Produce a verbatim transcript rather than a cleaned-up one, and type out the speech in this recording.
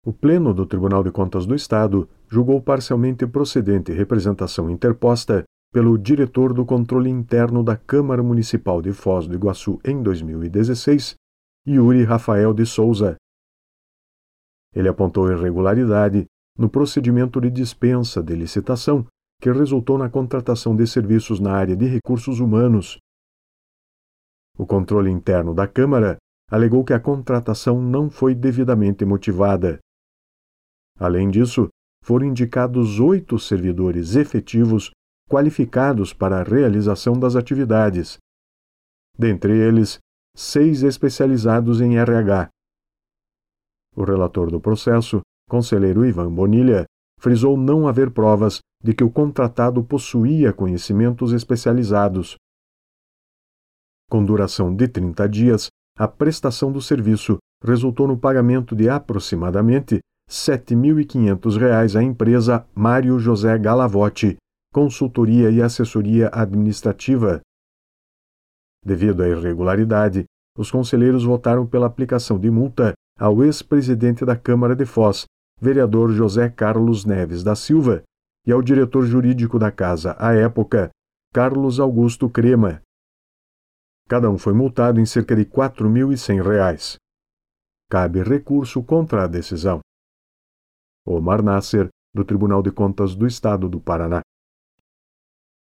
O Pleno do Tribunal de Contas do Estado julgou parcialmente procedente representação interposta pelo diretor do Controle Interno da Câmara Municipal de Foz do Iguaçu em dois mil e dezesseis, Yuri Rafael de Souza. Ele apontou irregularidade no procedimento de dispensa de licitação que resultou na contratação de serviços na área de recursos humanos. O controle interno da Câmara alegou que a contratação não foi devidamente motivada. Além disso, foram indicados oito servidores efetivos qualificados para a realização das atividades. Dentre eles, seis especializados em R H. O relator do processo, conselheiro Ivan Bonilha, frisou não haver provas de que o contratado possuía conhecimentos especializados. Com duração de trinta dias, a prestação do serviço resultou no pagamento de aproximadamente sete mil e quinhentos reais à empresa Mário José Galavotti, consultoria e assessoria administrativa. Devido à irregularidade, os conselheiros votaram pela aplicação de multa ao ex-presidente da Câmara de Foz, vereador José Carlos Neves da Silva, e ao diretor jurídico da casa à época, Carlos Augusto Crema. Cada um foi multado em cerca de quatro mil e cem reais. Cabe recurso contra a decisão. Omar Nasser, do Tribunal de Contas do Estado do Paraná.